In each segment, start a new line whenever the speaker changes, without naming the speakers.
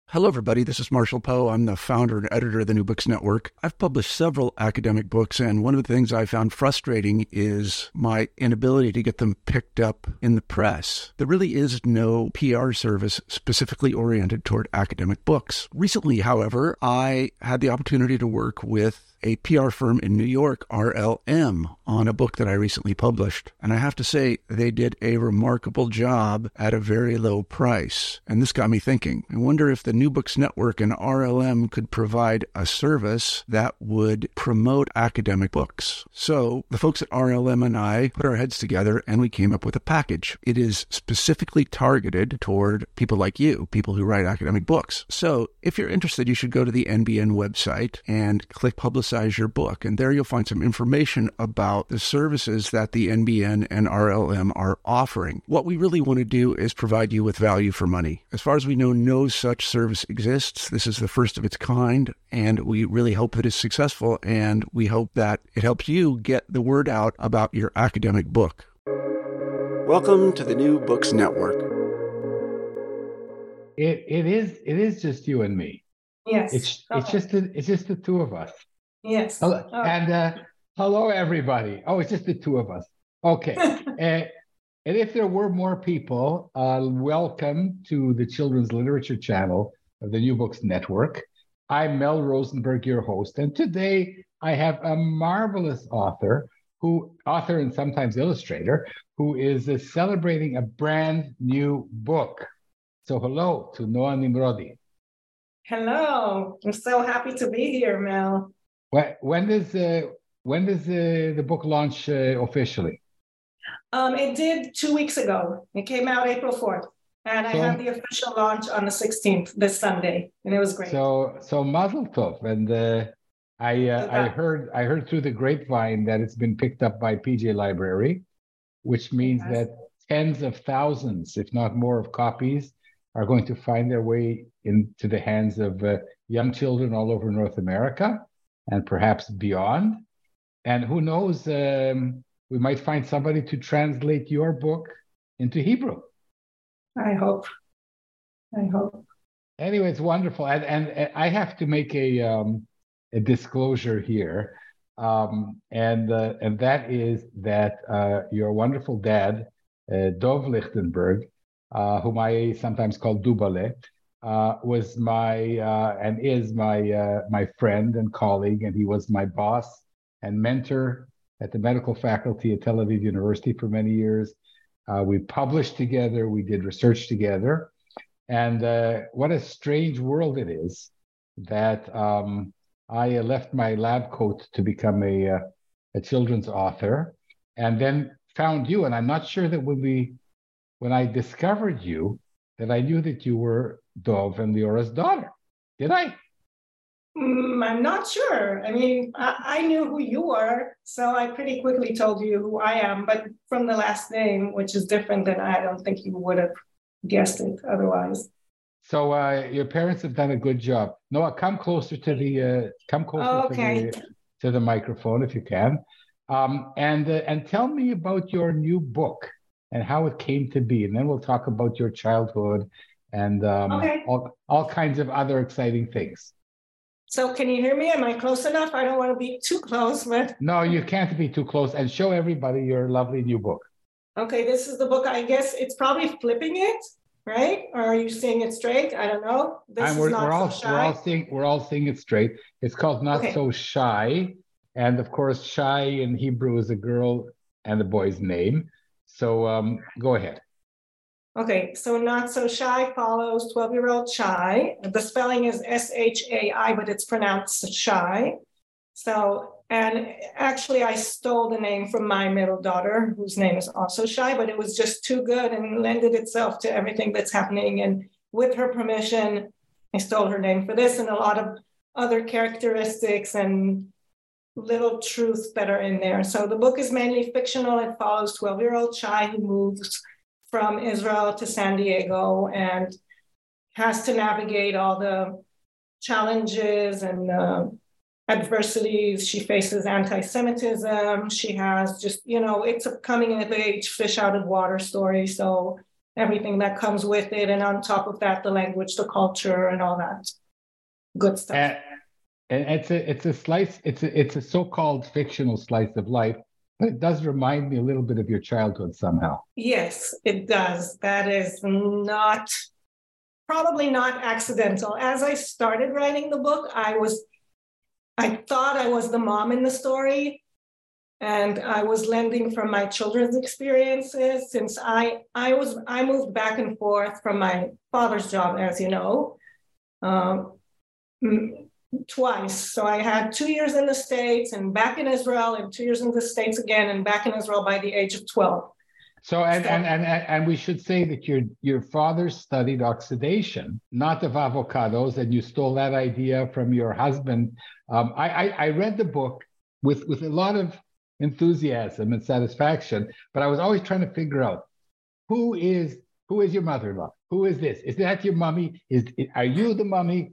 Hello, everybody. This is Marshall Poe. I'm the founder and editor of the New Books Network. I've published several academic books, and one of the things I found frustrating is my inability to get them picked up in the press. There really is no PR service specifically oriented toward academic books. Recently, however, I had the opportunity to work with a PR firm in New York, RLM, on a book that I recently published. And I have to say, they did a remarkable job at a very low price. And this got me thinking. I wonder if the New Books Network and RLM could provide a service that would promote academic books. So the folks at RLM and I put our heads together and we came up with a package. It is specifically targeted toward people like you, people who write academic books. So if you're interested, you should go to the NBN website and click Publicize Your Book. And there you'll find some information about the services that the NBN and RLM are offering. What we really want to do is provide you with value for money. As far as we know, no such service exists. This is the first of its kind, and we really hope that it's successful, and we hope that it helps you get the word out about your academic book. Welcome to the New Books Network.
It is just you and me.
Yes.
It's just the two of us.
Yes.
Hello, and hello, everybody. Oh, it's just the two of us. Okay. And if there were more people, welcome to the Children's Literature channel of the New Books Network. I'm Mel Rosenberg, your host, and today I have a marvelous author and sometimes illustrator, who is celebrating a brand new book. So hello to Noah Nimrodi.
Hello. I'm so happy to be here, Mel.
When does the book launch officially?
It did 2 weeks ago. It came out April 4th. And I had the official launch on the 16th, this Sunday. And it was great.
So Mazel Tov. And I heard through the grapevine that it's been picked up by PJ Library, which means that tens of thousands, if not more, of copies are going to find their way into the hands of young children all over North America and perhaps beyond. And who knows, we might find somebody to translate your book into Hebrew.
I hope.
Anyway, it's wonderful. And I have to make a disclosure here. And that is that your wonderful dad, Dov Lichtenberg, whom I sometimes call Dubale, was and is my friend and colleague, and he was my boss and mentor at the medical faculty at Tel Aviv University for many years. We published together, we did research together, and what a strange world it is that I left my lab coat to become a children's author, and then found you. And I'm not sure that when I discovered you, that I knew that you were Dov and Leora's daughter. Did I?
I'm not sure. I mean, I knew who you were, so I pretty quickly told you who I am, but from the last name, which is different, than I don't think you would have guessed it otherwise.
So your parents have done a good job. Noah, come closer to the to the microphone if you can, and tell me about your new book and how it came to be, and then we'll talk about your childhood and all kinds of other exciting things.
So can you hear me? Am I close enough? I don't want to be too close, but...
No, you can't be too close. And show everybody your lovely new book.
Okay, this is the book. I guess it's probably flipping it, right? Or are you seeing it straight? I don't know.
We're all seeing it straight. It's called Not So Shy. And of course, Shy in Hebrew is a girl and a boy's name. So go ahead.
Okay, so Not So Shy follows 12-year-old Shai. The spelling is S-H-A-I, but it's pronounced Shy. So, and actually I stole the name from my middle daughter, whose name is also Shai, but it was just too good and lended itself to everything that's happening. And with her permission, I stole her name for this and a lot of other characteristics and little truths that are in there. So the book is mainly fictional. It follows 12-year-old Shai who moves from Israel to San Diego and has to navigate all the challenges and adversities. She faces anti-Semitism. She has just, it's a coming of age, fish out of water story. So everything that comes with it. And on top of that, the language, the culture, and all that good stuff.
And it's a slice, it's a so-called fictional slice of life, but it does remind me a little bit of your childhood somehow.
Yes, it does. That is probably not accidental. As I started writing the book, I thought I was the mom in the story, and I was lending from my children's experiences since I moved back and forth from my father's job, as you know, twice. So I had 2 years in the States and back in Israel, and 2 years in the States again and back in Israel by the age of 12.
So and we should say that your father studied oxidation, not of avocados, and you stole that idea from your husband. I read the book with a lot of enthusiasm and satisfaction, but I was always trying to figure out who is your mother-in-law? Who is this? Is that your mummy? Are you the mummy?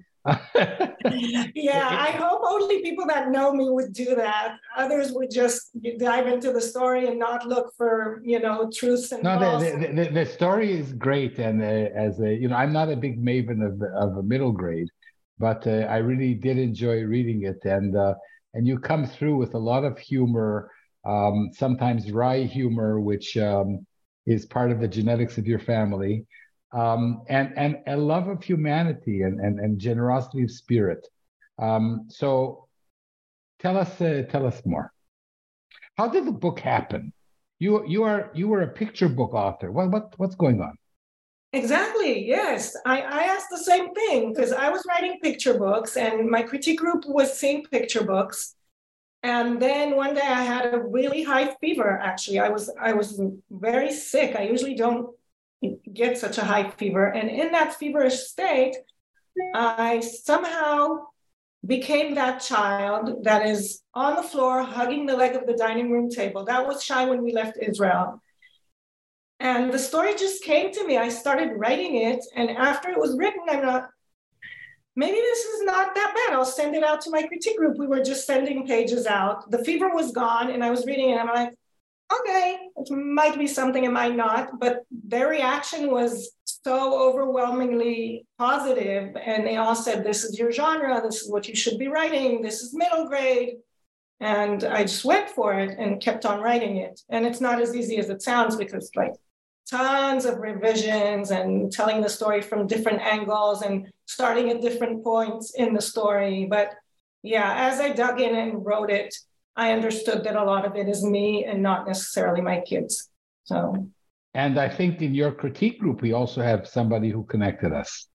Yeah, I hope only people that know me would do that. Others would just dive into the story and not look for, truths and false.
The story is great, and I'm not a big maven of a middle grade, but I really did enjoy reading it, and you come through with a lot of humor, sometimes wry humor, which is part of the genetics of your family. And a love of humanity and generosity of spirit. So tell us more. How did the book happen? You were a picture book author. What's going on?
Exactly. Yes, I asked the same thing because I was writing picture books, and my critique group was seeing picture books. And then one day I had a really high fever. Actually, I was very sick. I usually don't get such a high fever. And in that feverish state, I somehow became that child that is on the floor hugging the leg of the dining room table. That was Shai when we left Israel. And the story just came to me. I started writing it. And after it was written, I'm not, maybe this is not that bad. I'll send it out to my critique group. We were just sending pages out. The fever was gone, and I was reading it. And I'm like, okay, it might be something, it might not, but their reaction was so overwhelmingly positive, and they all said, this is your genre, this is what you should be writing, this is middle grade. And I just went for it and kept on writing it. And it's not as easy as it sounds, because tons of revisions and telling the story from different angles and starting at different points in the story. But yeah, as I dug in and wrote it, I understood that a lot of it is me and not necessarily my kids. So,
and I think in your critique group, we also have somebody who connected us.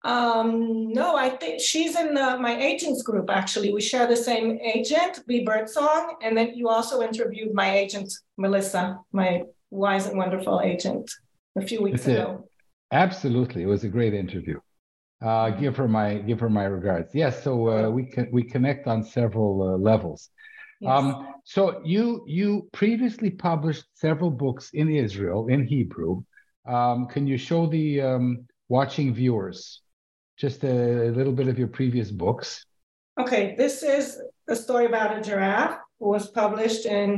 No, I think she's in my agents group, actually. We share the same agent, B. Birdsong, and then you also interviewed my agent, Melissa, my wise and wonderful agent, a few weeks ago.
Absolutely. It was a great interview. Give her my regards. Yes, so we connect on several levels. Yes. So you previously published several books in Israel in Hebrew. Can you show the watching viewers just a little bit of your previous books?
Okay, this is a story about a giraffe. It was published in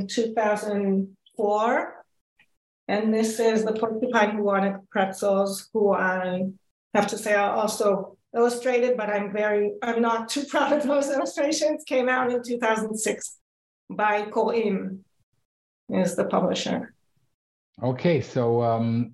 2004. And this is the porcupine who wanted pretzels, who I have to say I also illustrated, but I'm not too proud of those illustrations. Came out in 2006. By Korim is the publisher.
Okay, so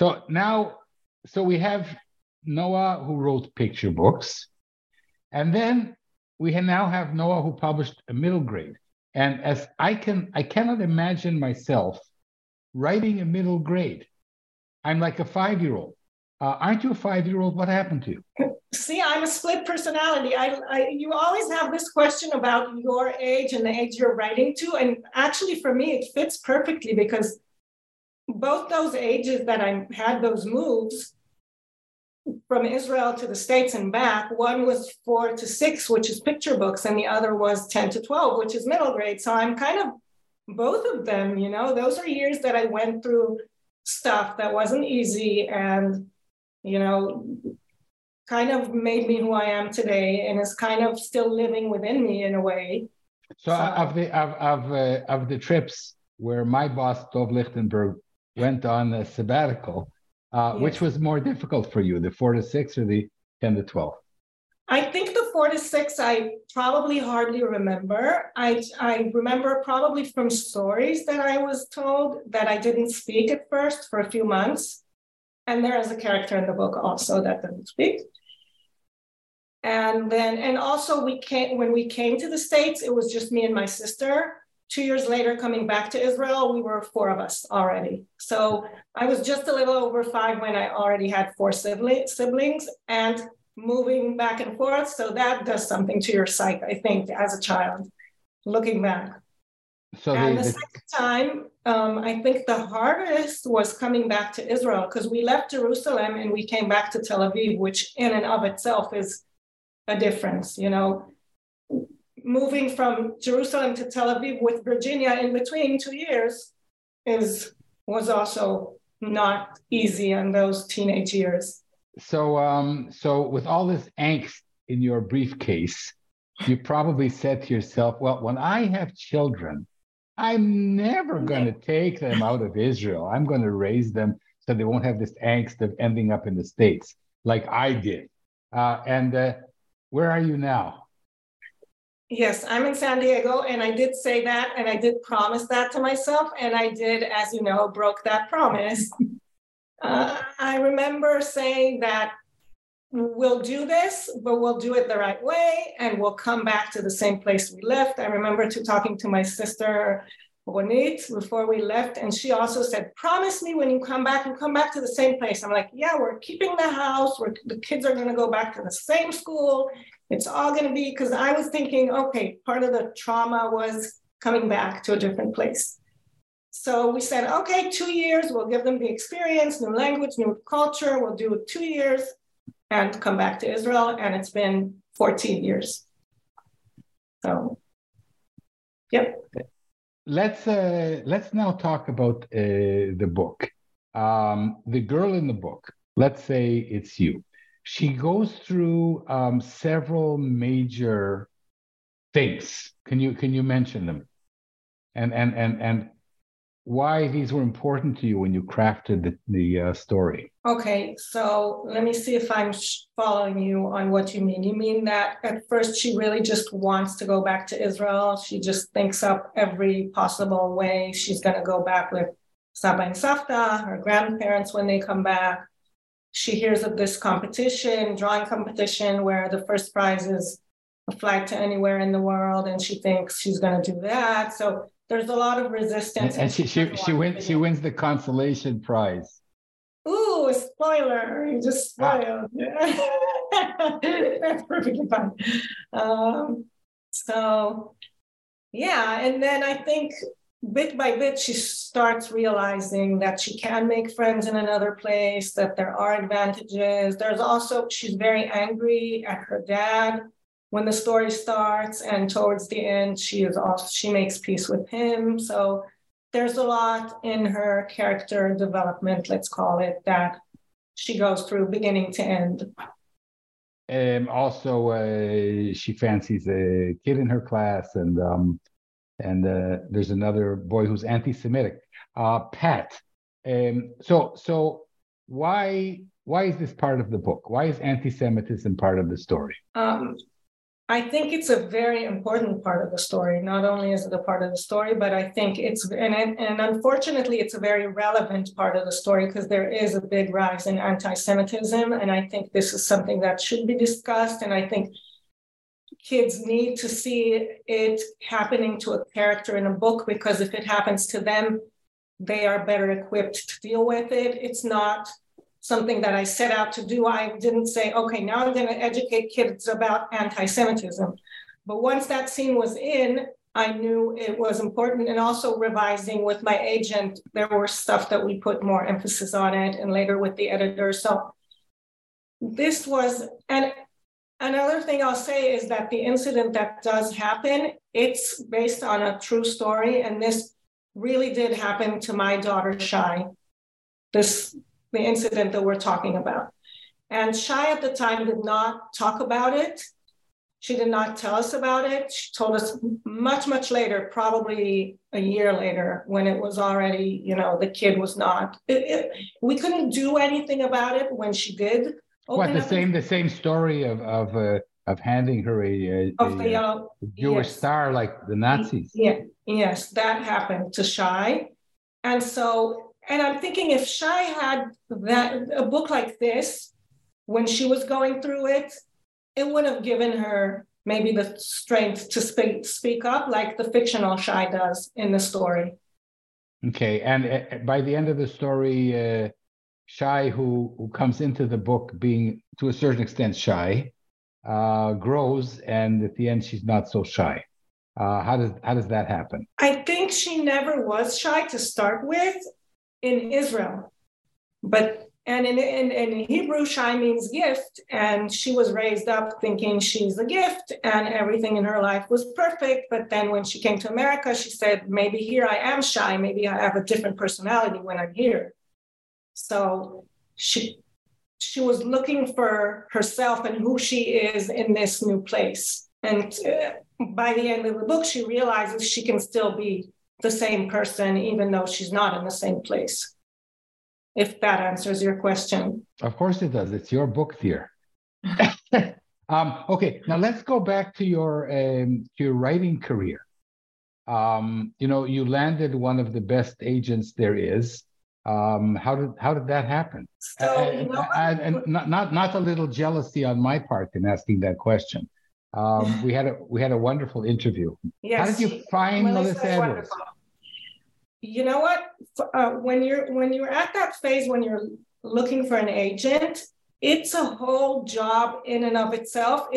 we have Noah, who wrote picture books, and then we now have Noah, who published a middle grade. And as I cannot imagine myself writing a middle grade. I'm like a 5-year-old. Aren't you a 5-year-old? What happened to you?
See, I'm a split personality. You always have this question about your age and the age you're writing to. And actually, for me, it fits perfectly because both those ages that I had those moves from Israel to the States and back, one was 4 to 6, which is picture books, and the other was 10 to 12, which is middle grade. So I'm kind of both of them, those are years that I went through stuff that wasn't easy and, kind of made me who I am today, and is kind of still living within me in a way.
So of the trips where my boss, Dov Lichtenberg, went on a sabbatical, Which was more difficult for you, the 4 to 6 or the 10 to 12?
I think the 4 to 6, I probably hardly remember. I remember probably from stories that I was told that I didn't speak at first for a few months. And there is a character in the book also that doesn't speak. And also when we came to the States, it was just me and my sister. 2 years later, coming back to Israel, we were 4 of us already. So I was just a little over 5 when I already had 4 siblings and moving back and forth. So that does something to your psyche, I think, as a child, looking back. So the second time, I think the hardest was coming back to Israel because we left Jerusalem and we came back to Tel Aviv, which in and of itself is a difference, moving from Jerusalem to Tel Aviv with Virginia in between 2 years was also not easy in those teenage years.
So with all this angst in your briefcase, you probably said to yourself, well, when I have children, I'm never going to take them out of Israel. I'm going to raise them so they won't have this angst of ending up in the States like I did. Where are you now?
Yes, I'm in San Diego, and I did say that, and I did promise that to myself, and I did, as you know, broke that promise. I remember saying that we'll do this, but we'll do it the right way, and we'll come back to the same place we left. I remember talking to my sister, Ronit, before we left, and she also said, promise me when you come back to the same place. I'm like, yeah, we're keeping the house. The kids are going to go back to the same school. It's all going to be, because I was thinking, okay, part of the trauma was coming back to a different place. So we said, okay, 2 years, we'll give them the experience, new language, new culture. We'll do 2 years and come back to Israel. And it's been 14 years. So, yep.
Let's now talk about the book. The girl in the book, let's say it's you. She goes through several major things. Can you mention them? And why these were important to you when you crafted the story?
Okay, so let me see if I'm following you on what you mean. You mean that at first she really just wants to go back to Israel. She just thinks up every possible way she's going to go back with Saba and Savta, her grandparents, when they come back. She hears of this competition, drawing competition, where the first prize is a flight to anywhere in the world, and she thinks she's going to do that. So there's a lot of resistance.
And she wins the consolation prize.
Ooh, a spoiler. You just spoiled. That's perfectly fine. So, yeah. And then I think bit by bit, she starts realizing that she can make friends in another place, that there are advantages. There's also, she's very angry at her dad when the story starts, and towards the end, she makes peace with him. So there's a lot in her character development, let's call it, that she goes through beginning to end.
Also, she fancies a kid in her class, and there's another boy who's anti-Semitic, Pat. So why is this part of the book? Why is anti-Semitism part of the story?
I think it's a very important part of the story. Not only is it a part of the story, but I think and unfortunately, it's a very relevant part of the story because there is a big rise in anti-Semitism. And I think this is something that should be discussed. And I think kids need to see it happening to a character in a book, because if it happens to them, they are better equipped to deal with it. It's not something that I set out to do. I didn't say, okay, now I'm going to educate kids about anti-Semitism. But once that scene was in, I knew it was important. And also revising with my agent, there were stuff that we put more emphasis on it, and later with the editor. So this was, and another thing I'll say is that the incident that does happen, it's based on a true story. And this really did happen to my daughter, Shai. The incident that we're talking about. And Shai at the time did not talk about it. She did not tell us about it. She told us much, much later, probably a year later, when it was already, the kid was not. We couldn't do anything about it when she did.
What, the same story of handing her a Jewish star like the Nazis?
Yeah, yes, that happened to Shai. And I'm thinking, if Shai had a book like this when she was going through it, it would have given her maybe the strength to speak up like the fictional Shai does in the story.
Okay, and by the end of the story, Shai, who comes into the book being to a certain extent shy, grows, and at the end she's not so shy. How does that happen?
I think she never was shy to start with in Israel, and in Hebrew, Shai means gift, and she was raised up thinking she's a gift and everything in her life was perfect. But then when she came to America, she said, maybe here I am shy, maybe I have a different personality when I'm here. So she was looking for herself and who she is in this new place. And by the end of the book, she realizes she can still be the same person, even though she's not in the same place. If that answers your question.
Of course it does. It's your book, dear. Okay, now let's go back to your writing career. You landed one of the best agents there is. How did that happen?
So,
and not a little jealousy on my part in asking that question. We had a wonderful interview.
Yes,
how did you find Melissa Edwards?
Wonderful. You know what? When you're at that phase when you're looking for an agent, it's a whole job in and of itself.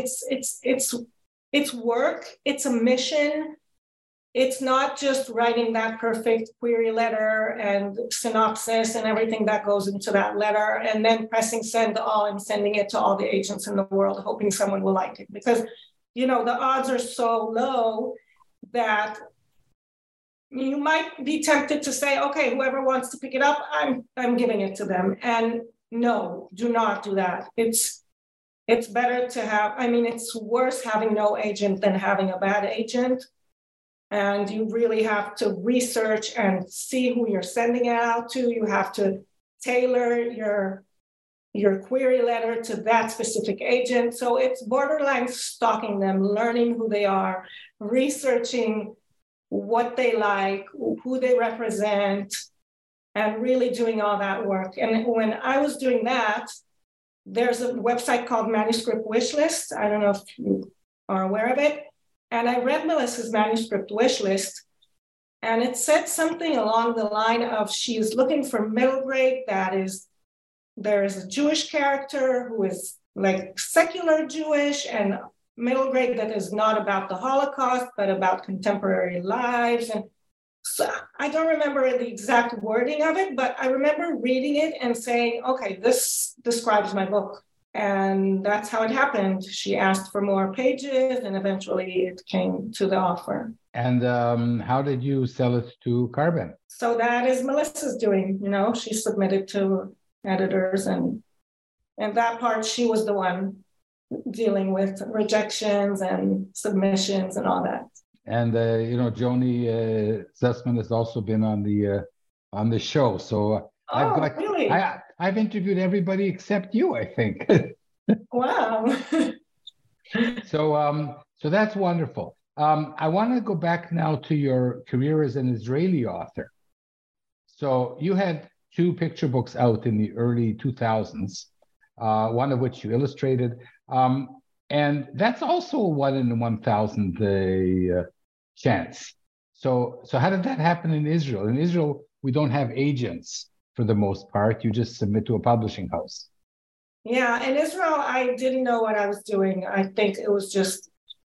It's work. It's a mission. It's not just writing that perfect query letter and synopsis and everything that goes into that letter and then pressing send all and sending it to all the agents in the world, hoping someone will like it. Because, the odds are so low that you might be tempted to say, okay, whoever wants to pick it up, I'm giving it to them. And no, do not do that. It's better to have, it's worse having no agent than having a bad agent. And you really have to research and see who you're sending it out to. You have to tailor your query letter to that specific agent. So it's borderline stalking them, learning who they are, researching what they like, who they represent, and really doing all that work. And when I was doing that, there's a website called Manuscript Wishlist. I don't know if you are aware of it. And I read Melissa's manuscript wish list, and it said something along the line of she is looking for middle grade. There is a Jewish character who is like secular Jewish, and middle grade that is not about the Holocaust, but about contemporary lives. And so I don't remember the exact wording of it, but I remember reading it and saying, okay, this describes my book. And that's how it happened. She asked for more pages, and eventually it came to the offer.
And how did you sell it to Carbon?
So that is Melissa's doing. She submitted to editors, and that part, she was the one dealing with rejections and submissions and all that.
And Joni Sussman has also been on the show. So
really?
I've interviewed everybody except you, I think.
Wow.
So that's wonderful. I want to go back now to your career as an Israeli author. So you had 2 picture books out in the early 2000s, one of which you illustrated. And that's also a 1 in 1,000 chance. So how did that happen in Israel? In Israel, we don't have agents for the most part. You just submit to a publishing house.
Yeah, in Israel, I didn't know what I was doing. I think it was just,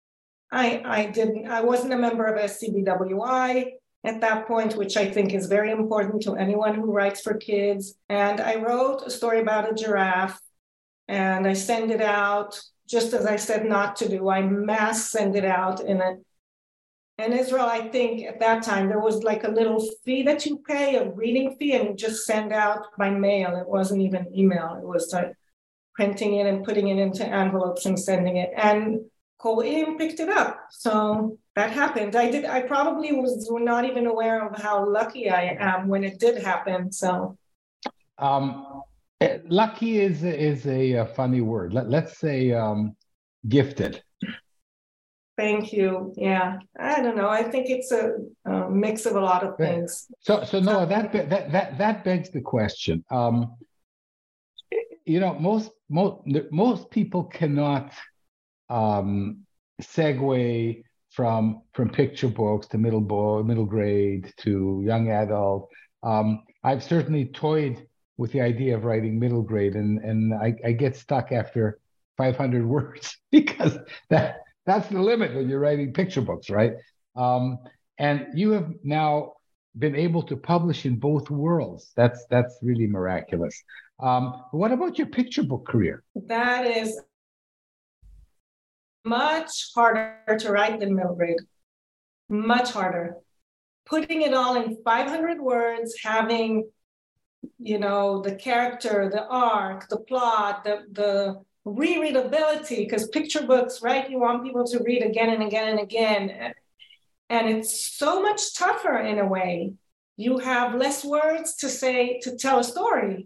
I wasn't a member of SCBWI at that point, which I think is very important to anyone who writes for kids. And I wrote a story about a giraffe, and I sent it out just as I said not to do. I mass send it out in Israel. I think at that time there was like a little fee that you pay, a reading fee, and you just send out by mail. It wasn't even email. It was printing it and putting it into envelopes and sending it. And Ko'im picked it up. So that happened. I probably was not even aware of how lucky I am when it did happen. So
lucky is a funny word. Let's say gifted.
Thank you. Yeah, I don't know. I think it's a mix of a lot of things.
So Noah, that begs the question. Most people cannot segue from picture books to middle grade to young adult. I've certainly toyed with the idea of writing middle grade, and I get stuck after 500 words because that's the limit when you're writing picture books, right? And you have now been able to publish in both worlds. That's really miraculous. What about your picture book career?
That is much harder to write than middle grade. Much harder. Putting it all in 500 words, having, the character, the arc, the plot, the rereadability, because picture books, right? You want people to read again and again and again. And it's so much tougher in a way. You have less words to tell a story.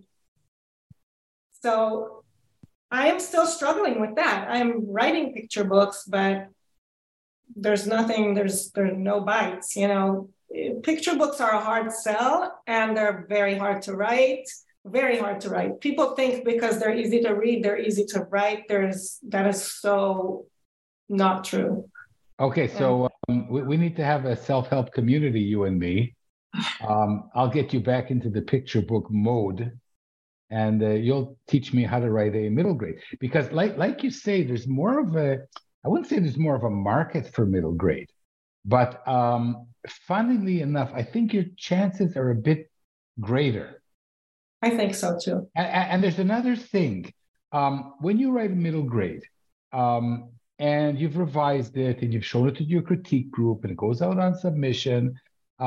So I am still struggling with that. I'm writing picture books, but there's no bites, Picture books are a hard sell and they're very hard to write. Very hard to write. People think because they're easy to read, they're easy to write. That is so not true.
Okay, so we need to have a self-help community, you and me. I'll get you back into the picture book mode, and you'll teach me how to write a middle grade. Because like you say, there's more of I wouldn't say there's more of a market for middle grade, but funnily enough, I think your chances are a bit greater.
I think so too.
And there's another thing. When you write a middle grade, and you've revised it and you've shown it to your critique group and it goes out on submission,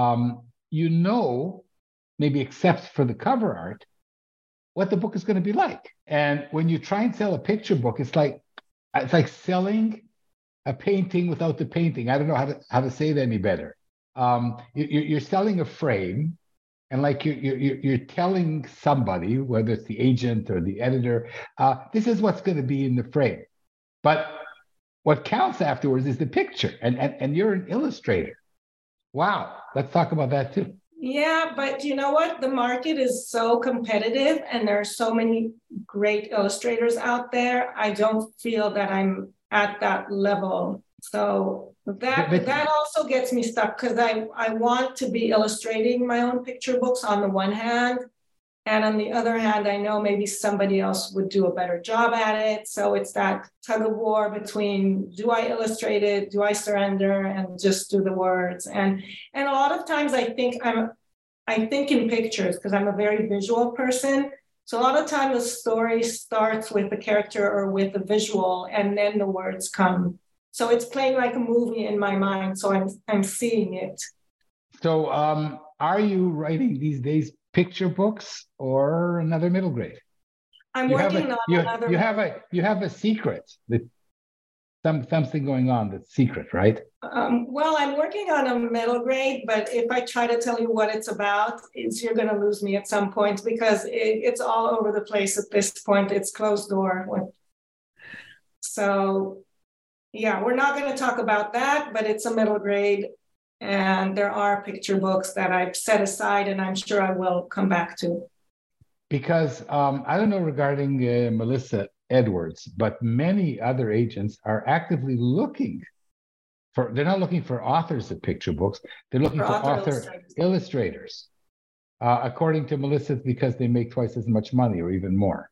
maybe except for the cover art, what the book is going to be like. And when you try and sell a picture book, it's like selling a painting without the painting. I don't know how to say it any better. You're selling a frame, and like you're telling somebody, whether it's the agent or the editor, this is what's going to be in the frame. But what counts afterwards is the picture, and you're an illustrator. Wow, let's talk about that too.
Yeah, but you know what? The market is so competitive and there are so many great illustrators out there. I don't feel that I'm at that level. So that also gets me stuck because I want to be illustrating my own picture books on the one hand. And on the other hand, I know maybe somebody else would do a better job at it. So it's that tug of war between, do I illustrate it? Do I surrender and just do the words? And a lot of times I think in pictures because I'm a very visual person. So a lot of times the story starts with the character or with the visual, and then the words come. So it's playing like a movie in my mind. So I'm seeing it.
So are you writing these days picture books or another middle grade?
I'm working on another.
You have a secret, something going on that's secret, right?
Well, I'm working on a middle grade, but if I try to tell you what it's about, you're going to lose me at some point because it's all over the place at this point. It's closed door. So, yeah, we're not going to talk about that, but it's a middle grade. And there are picture books that I've set aside, and I'm sure I will come back to.
Because I don't know regarding Melissa Edwards, but many other agents are actively looking for, they're not looking for authors of picture books, they're looking for author illustrators. According to Melissa, it's because they make twice as much money or even more.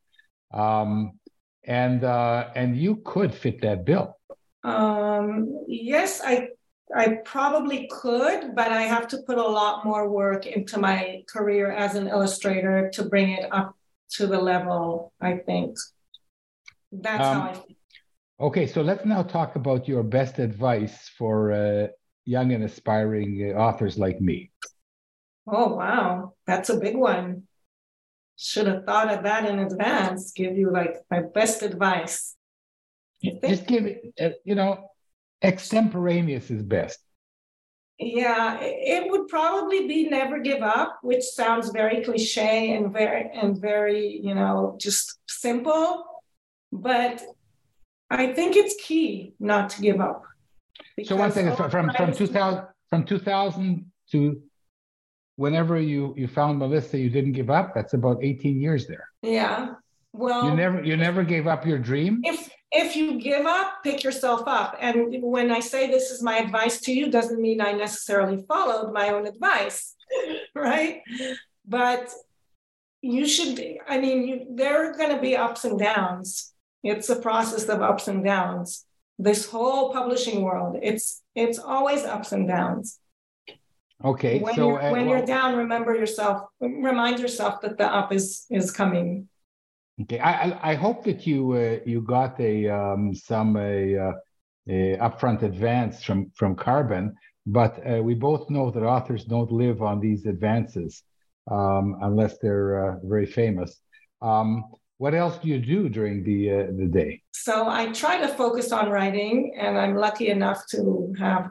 And you could fit that bill.
Yes, I probably could, but I have to put a lot more work into my career as an illustrator to bring it up to the level, I think. That's how I think.
Okay, so let's now talk about your best advice for young and aspiring authors like me.
Oh, wow. That's a big one. Should have thought of that in advance, give you like my best advice.
Just give it, extemporaneous is best.
Yeah, it would probably be Never Give Up, which sounds very cliche and very, just simple. But I think it's key not to give up.
So one thing is from 2000 to whenever you found Melissa, you didn't give up. That's about 18 years there.
Yeah. Well,
you never gave up your dream.
If you give up, pick yourself up. And when I say this is my advice to you, doesn't mean I necessarily followed my own advice, right? But you should. There are going to be ups and downs. It's a process of ups and downs. This whole publishing world, it's always ups and downs.
Okay.
When you're down, remind yourself that the up is coming.
Okay. I hope that you got some upfront advance from Carbon, but we both know that authors don't live on these advances unless they're very famous. What else do you do during the day?
So I try to focus on writing, and I'm lucky enough to have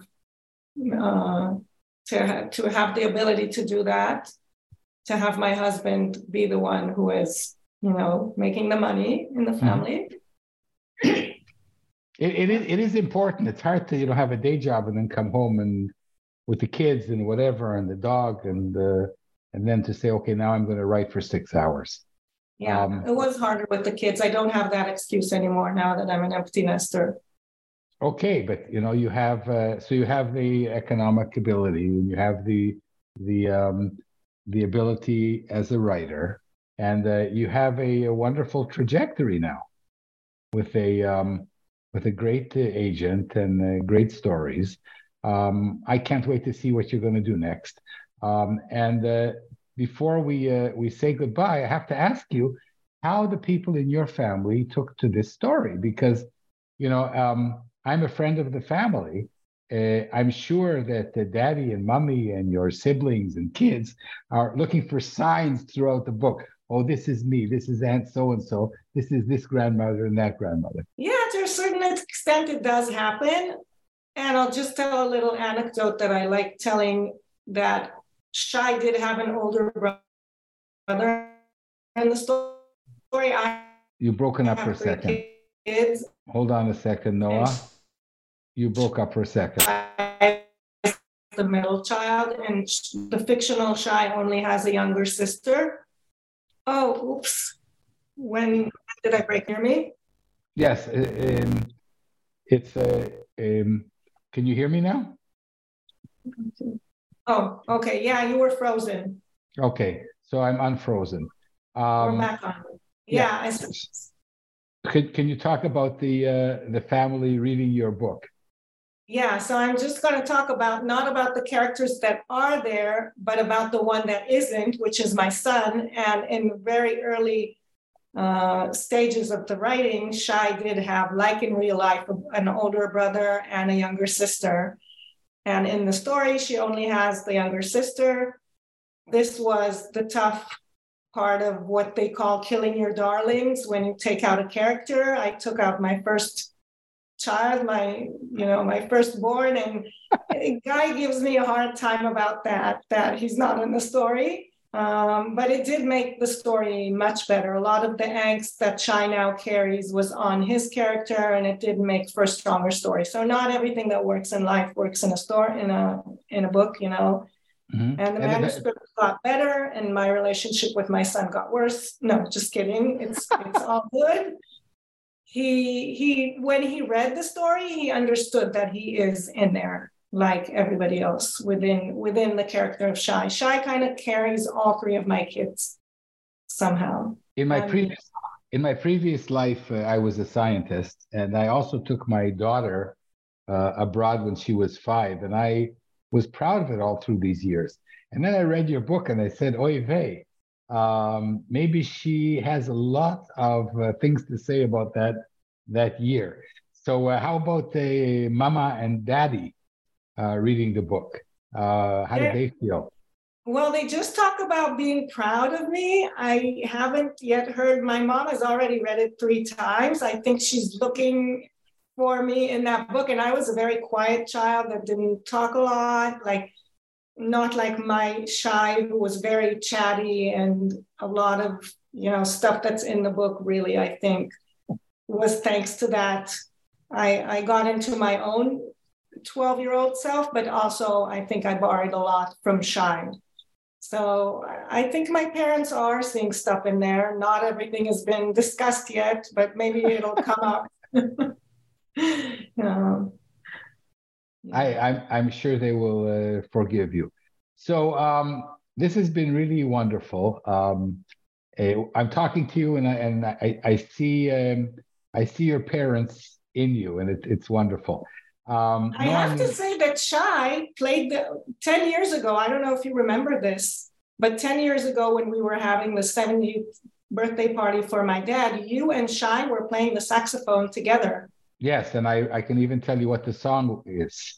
the ability to do that. To have my husband be the one who is, making the money in the family.
It is important. It's hard to have a day job and then come home and with the kids and whatever and the dog and then to say, okay, now I'm going to write for 6 hours.
Yeah, it was harder with the kids. I don't have that excuse anymore now that I'm an empty nester.
Okay, but you have you have the economic ability and you have the ability as a writer, and you have a wonderful trajectory now with a great agent and great stories. I can't wait to see what you're going to do next. Before we say goodbye, I have to ask you how the people in your family took to this story, because I'm a friend of the family. I'm sure that the daddy and mommy and your siblings and kids are looking for signs throughout the book. Oh, this is me. This is Aunt so-and-so. This is this grandmother and that grandmother.
Yeah, to a certain extent it does happen. And I'll just tell a little anecdote that I like telling, that Shai did have an older brother. And the story
You've broken up for a second.
Kids.
Hold on a second, Noah. You broke up for a second.
The middle child, and the fictional Shai only has a younger sister. Oh, oops. When did I break? Hear me?
Yes. It's can you hear me now?
Oh, okay. Yeah, you were frozen.
Okay, so I'm unfrozen.
We're back on. Yeah.
Can you talk about the family reading your book?
Yeah, so I'm just going to talk not about the characters that are there, but about the one that isn't, which is my son. And in very early stages of the writing, Shai did have, like in real life, an older brother and a younger sister. And in the story, she only has the younger sister. This was the tough part of what they call killing your darlings. When you take out a character, I took out my first child, my firstborn, and a guy gives me a hard time about that he's not in the story. But it did make the story much better. A lot of the angst that Shai now carries was on his character, and it did make for a stronger story. So not everything that works in life works in a story, in a book, Mm-hmm. And the manuscript got better, and my relationship with my son got worse. No, just kidding. It's all good. He when he read the story, he understood that he is in there like everybody else within the character of Shai. Shai kind of carries all three of my kids somehow.
In my previous life, I was a scientist, and I also took my daughter abroad when she was 5, and I was proud of it all through these years. And then I read your book, and I said, "Oy vey, maybe she has a lot of things to say about that year." So how about the mama and daddy reading the book? How did they feel?
Well, they just talk about being proud of me. I haven't yet heard. My mom has already read it 3 times. I think she's looking for me in that book. And I was a very quiet child that didn't talk a lot, like not like my Shai, who was very chatty, and a lot of, stuff that's in the book really, I think, was thanks to that. I got into my own 12-year-old self, but also I think I borrowed a lot from Shai. So I think my parents are seeing stuff in there. Not everything has been discussed yet, but maybe it'll come up.
I'm sure they will forgive you. So this has been really wonderful. I'm talking to you, and I see your parents in you, and it's wonderful.
I have to say that Shai played 10 years ago. I don't know if you remember this, but 10 years ago when we were having the 70th birthday party for my dad, you and Shai were playing the saxophone together.
Yes, and I can even tell you what the song is.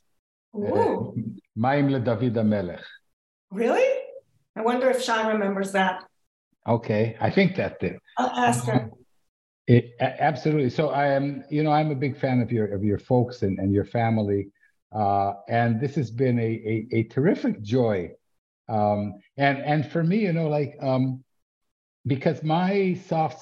Maim LeDavid HaMelech.
Really? I wonder if Shai remembers that.
Okay, I think that did.
I'll ask her.
Absolutely. So I'm a big fan of your folks and your family, and this has been a terrific joy. And for me, because my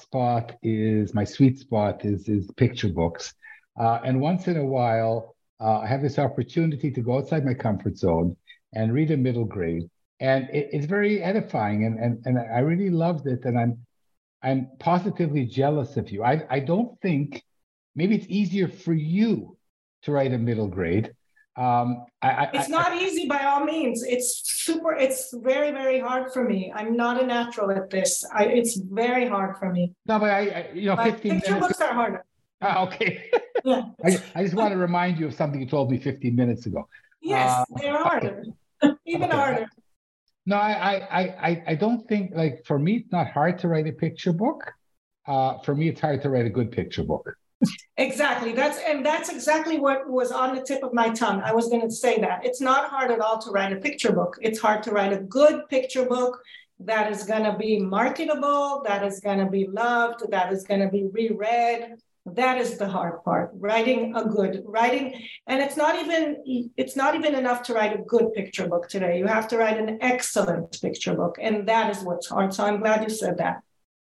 sweet spot is picture books, and once in a while, I have this opportunity to go outside my comfort zone and read a middle grade, and it's very edifying, and I really loved it, and I'm positively jealous of you. I don't think, maybe it's easier for you to write a middle grade.
It's not easy by all means. It's very, very hard for me. I'm not a natural at this. It's very hard for me.
No, but 15
picture
minutes.
Books are harder.
Okay.
Yeah.
I just want to remind you of something you told me 15 minutes ago.
Yes, they're harder. Even harder.
No, I don't think, like, for me, it's not hard to write a picture book. For me, it's hard to write a good picture book.
Exactly. That's exactly what was on the tip of my tongue. I was going to say that. It's not hard at all to write a picture book. It's hard to write a good picture book that is going to be marketable, that is going to be loved, that is going to be reread. That is the hard part, writing, and it's not even enough to write a good picture book today. You have to write an excellent picture book, and that is what's hard. So I'm glad you said that.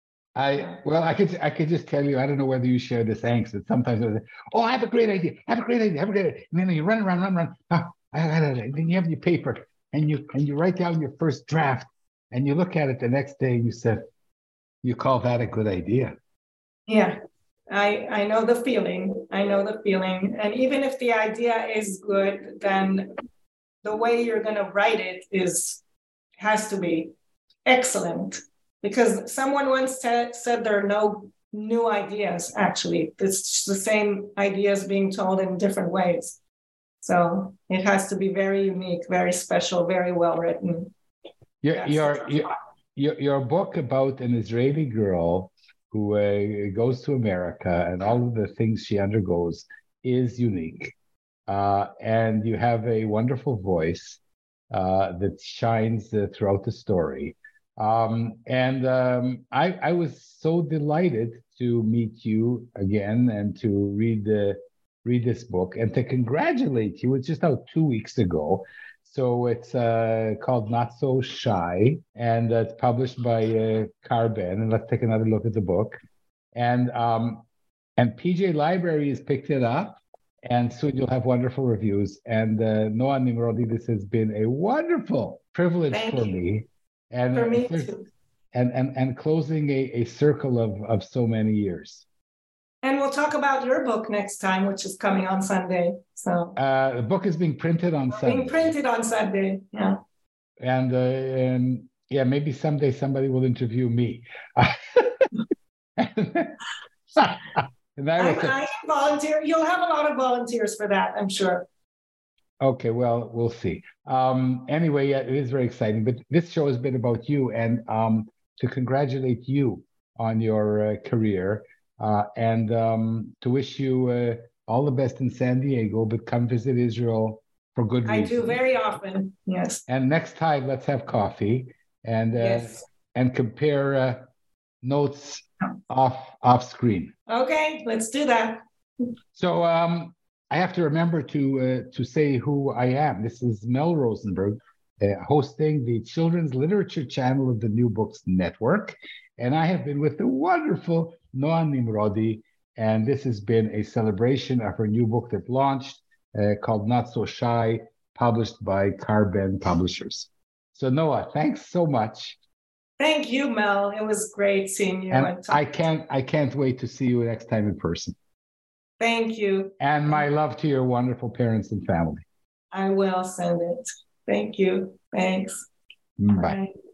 I could just tell you, I don't know whether you share this angst, that sometimes I say, oh, I have a great idea, and then you run around, and then you have your paper, and you write down your first draft, and you look at it the next day, and you call that a good idea.
Yeah. I know the feeling. And even if the idea is good, then the way you're going to write it has to be excellent. Because someone once said there are no new ideas, actually. It's just the same ideas being told in different ways. So it has to be very unique, very special, very well written.
Your book about an Israeli girl who goes to America, and all of the things she undergoes is unique. And you have a wonderful voice that shines throughout the story. I was so delighted to meet you again and to read this book and to congratulate you. It's just out 2 weeks ago. So it's called Not So Shy, and it's published by Carbon. And let's take another look at the book. And PJ Library has picked it up, and soon you'll have wonderful reviews. And Noa Nimrodi, this has been a wonderful privilege for me. And
for me too.
And closing a circle of so many years.
And we'll talk about your book next time, which is coming on Sunday. So
the book is being printed on Sunday.
Yeah.
And maybe someday somebody will interview me.
I volunteer. You'll have a lot of volunteers for that, I'm sure.
Okay, well, we'll see. Anyway, yeah, it is very exciting. But this show has been about you, and to congratulate you on your career. And to wish you all the best in San Diego, but come visit Israel for good reason.
I do very often, yes.
And next time, let's have coffee and
yes.
And compare notes off screen.
Okay, let's do that.
So I have to remember to say who I am. This is Mel Rosenberg, hosting the Children's Literature Channel of the New Books Network. And I have been with the wonderful Noa Nimrodi, and this has been a celebration of her new book that launched called Not So Shy, published by Carbon Publishers. So Noa, thanks so much.
Thank you, Mel. It was great seeing you.
And I can't wait to see you next time in person.
Thank you.
And my love to your wonderful parents and family.
I will send it. Thank you. Thanks.
Bye.
Bye.